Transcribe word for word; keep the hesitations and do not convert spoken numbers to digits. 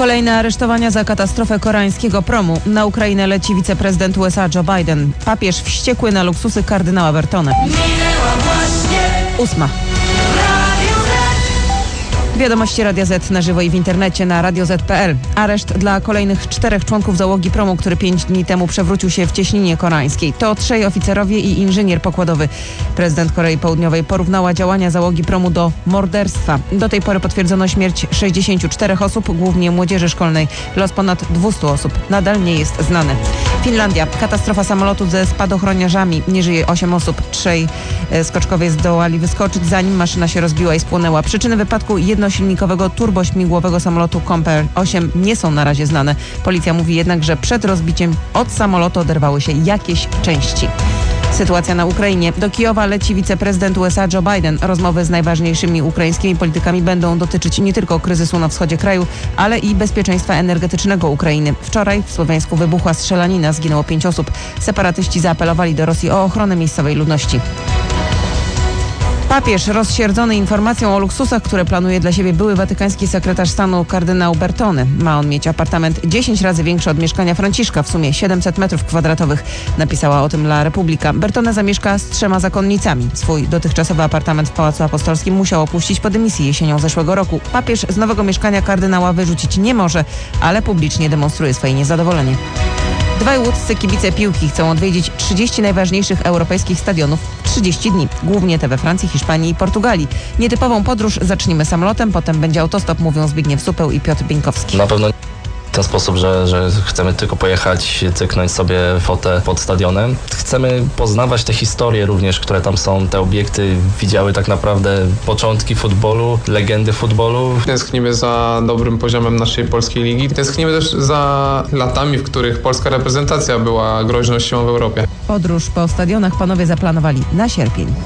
Kolejne aresztowania za katastrofę koreańskiego promu. Na Ukrainę leci wiceprezydent U S A Joe Biden. Papież wściekły na luksusy kardynała Bertone. Ósma. Wiadomości Radia Z na żywo i w internecie na radio zet kropka pe el. Areszt dla kolejnych czterech członków załogi promu, który pięć dni temu przewrócił się w cieśninie koreańskiej. To trzej oficerowie i inżynier pokładowy. Prezydent Korei Południowej porównała działania załogi promu do morderstwa. Do tej pory potwierdzono śmierć sześćdziesięciu czterech osób, głównie młodzieży szkolnej. Los ponad dwustu osób nadal nie jest znany. Finlandia. Katastrofa samolotu ze spadochroniarzami. Nie żyje osiem osób. Trzej skoczkowie zdołali wyskoczyć, zanim maszyna się rozbiła i spłonęła. Przyczyny wypadku jednosilnikowego turbośmigłowego samolotu Comper osiem nie są na razie znane. Policja mówi jednak, że przed rozbiciem od samolotu oderwały się jakieś części. Sytuacja na Ukrainie. Do Kijowa leci wiceprezydent U S A Joe Biden. Rozmowy z najważniejszymi ukraińskimi politykami będą dotyczyć nie tylko kryzysu na wschodzie kraju, ale i bezpieczeństwa energetycznego Ukrainy. Wczoraj w Słowiańsku wybuchła strzelanina, zginęło pięć osób. Separatyści zaapelowali do Rosji o ochronę miejscowej ludności. Papież rozsierdzony informacją o luksusach, które planuje dla siebie były watykański sekretarz stanu kardynał Bertone. Ma on mieć apartament dziesięć razy większy od mieszkania Franciszka, w sumie siedemset metrów kwadratowych. Napisała o tym La Repubblica. Bertone zamieszka z trzema zakonnicami. Swój dotychczasowy apartament w Pałacu Apostolskim musiał opuścić po dymisji jesienią zeszłego roku. Papież z nowego mieszkania kardynała wyrzucić nie może, ale publicznie demonstruje swoje niezadowolenie. Dwaj łódzcy kibice piłki chcą odwiedzić trzydzieści najważniejszych europejskich stadionów w trzydzieści dni. Głównie te we Francji, Hiszpanii i Portugalii. Nietypową podróż zaczniemy samolotem, potem będzie autostop, mówią Zbigniew Supeł i Piotr Bieńkowski. Na pewno w ten sposób, że, że chcemy tylko pojechać, cyknąć sobie fotę pod stadionem. Chcemy poznawać te historie również, które tam są. Te obiekty widziały tak naprawdę początki futbolu, legendy futbolu. Tęsknimy za dobrym poziomem naszej polskiej ligi. Tęsknimy też za latami, w których polska reprezentacja była groźną siłą w Europie. Podróż po stadionach panowie zaplanowali na sierpień.